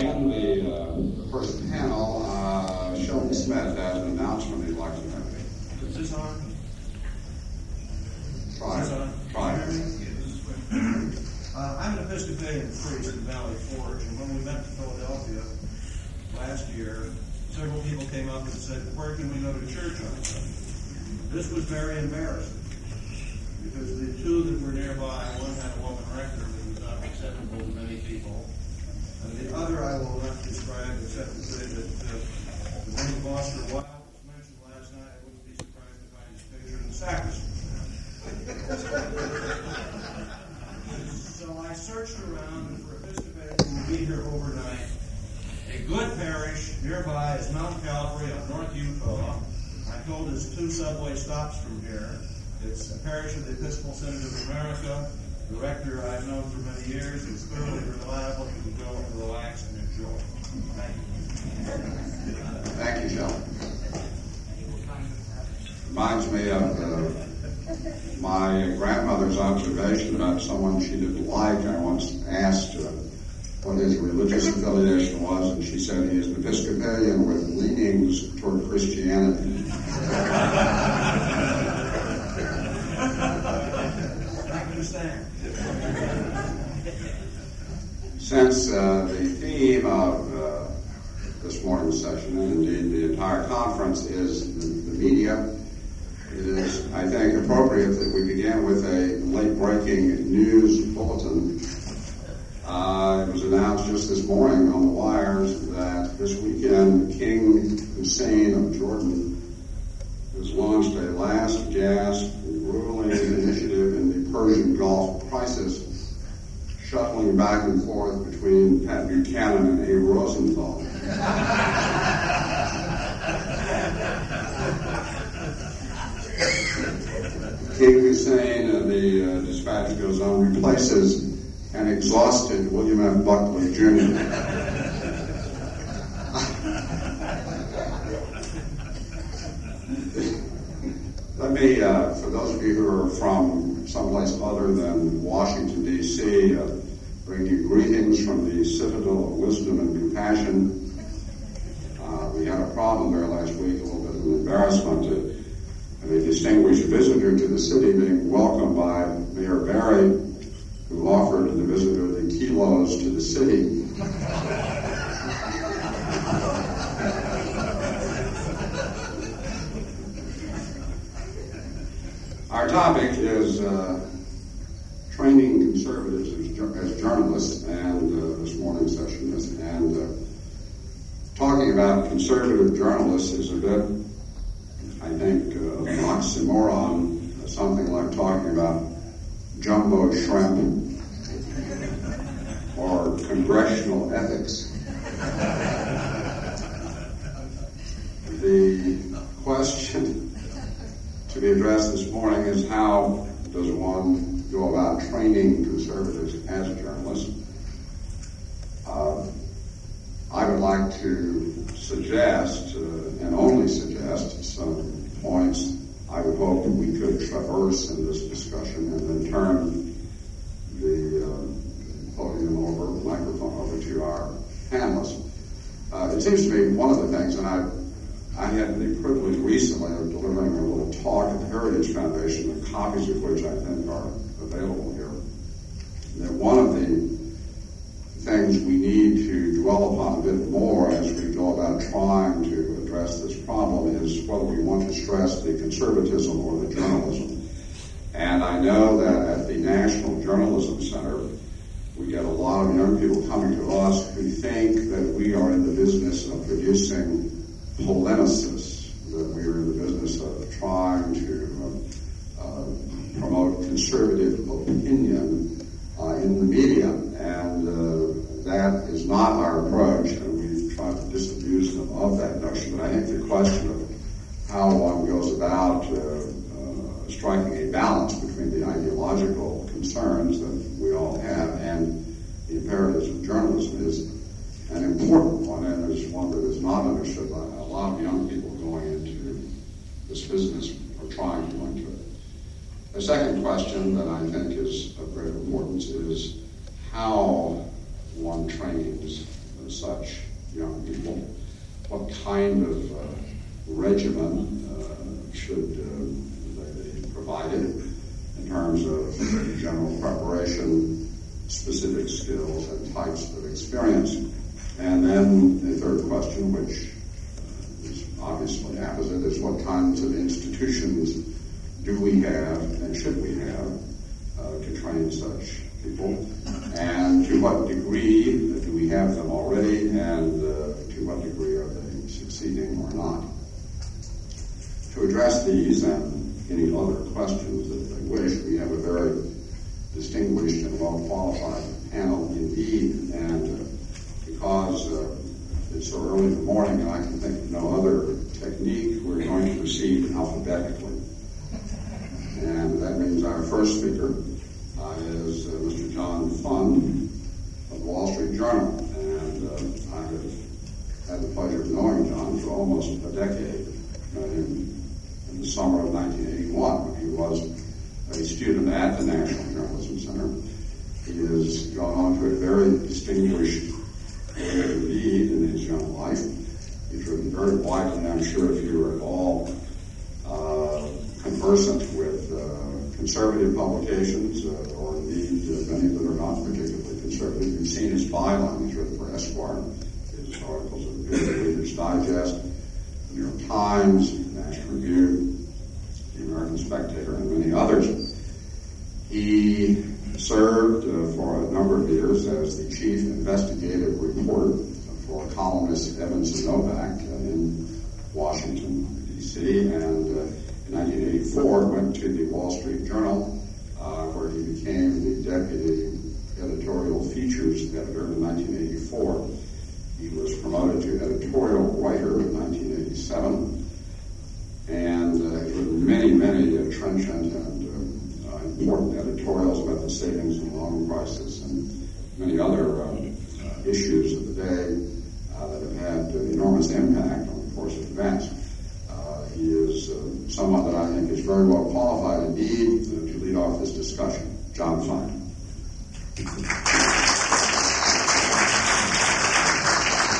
In the first panel, Sheldon Smith has an announcement he'd like to make. Is this on? Try it. I'm an Episcopalian priest in Valley Forge, and when we met in Philadelphia last year, several people came up and said, "Where can we go to church on Sunday?" This was very embarrassing, because the two that were nearby, one had a woman rector that was not acceptable to many people, and the other I will not describe except to say that the name of Oscar Wilde was mentioned last night. I wouldn't be surprised to find his picture in the sacristy. So I searched around for Episcopalians who would be here overnight. A good parish nearby is Mount Calvary on North Utah. I'm told it's 2 subway stops from here. It's a parish of the Episcopal Synod of America. The rector I've known for many years is clearly reliable. You can go and relax and enjoy. Thank you. Thank you, Sheldon. Reminds me of my grandmother's observation about someone she didn't like. I once asked what his religious affiliation was, and she said he is an Episcopalian with leanings toward Christianity. I understand. Since the theme of this morning's session, and indeed the entire conference, is the media, it is, I think, appropriate that we begin with a late-breaking news bulletin. It was announced just this morning on the wires that this weekend King Hussein of Jordan has launched a last-gasp, grueling initiative in the Persian Gulf crisis, shuttling back and forth between Pat Buchanan and Abe Rosenthal. King Hussein, the dispatch goes on, replaces an exhausted William F. Buckley Jr. Let me, for those of you who are from someplace other than Washington, D.C., bring you greetings from the Citadel of Wisdom and Compassion. We had a problem there last week, a little bit of an embarrassment to have a distinguished visitor to the city being welcomed by Mayor Barry, who offered the visitor the kilos to the city. Our topic is training conservatives as journalists, and this morning's session is, and talking about conservative journalists is a bit, I think, an oxymoron, something like talking about jumbo shrimp or congressional ethics. The question to be addressed this morning is, how does one go about training conservatives as journalists? I would like to suggest, and only suggest, some points I would hope we could traverse in this discussion, and then turn the podium over, the microphone over to our panelists. It seems to me one of the things, and I had the privilege recently of delivering a little talk at the Heritage Foundation, the copies of which I think are available here, that one of the things we need to dwell upon a bit more as we go about trying to address this problem is whether we want to stress the conservatism or the journalism. And I know that at the National Journalism Center, we get a lot of young people coming to us who think that we are in the business of producing polemicists, that we are in the business of trying to promote conservative opinion in the media, and that is not our approach, and we've tried to disabuse them of that notion. But I think the question of how one goes about striking a balance between the ideological concerns that we all have and the imperatives of journalism is an important one, and is one that is not understood by a lot of young people going into this business or trying to go into it. The second question that I think is of great importance is how one trains such young people? What kind of regimen should they be provided in terms of general preparation, specific skills, and types of experience? And then the third question, which is obviously apposite, is what kinds of institutions do we have and should we have to train such people? And to what degree do we have them already, and to what degree are they succeeding or not? To address these and any other questions that they wish, we have a very distinguished and well-qualified panel indeed, and because it's so early in the morning and I can think of no other technique, we're going to proceed alphabetically. And that means our first speaker is Mr. John Fund of the Wall Street Journal. And I have had the pleasure of knowing John for almost a decade. Met him in the summer of 1981 when he was a student at the National Journalism Center. He has gone on to a very distinguished career indeed in his young life. He's written very widely. I'm sure if you are at all conversant with conservative publications, or indeed many that are not particularly conservative, you've seen his byline. He's written for Esquire. His articles have appeared in Reader's Digest, the New York Times, National Review, the American Spectator, and many others. He served for a number of years as the chief investigative reporter for columnist Evans and Novak in Washington, D.C., and in 1984 went to the Wall Street Journal, where he became the deputy editorial features editor in 1984. He was promoted to editorial writer in 1987, and has written many trenchant and important editorials about the savings and loan crisis and many other issues of the day that have had enormous impact on the course of events. He is someone that I think is very well qualified indeed to lead off this discussion. John Fund.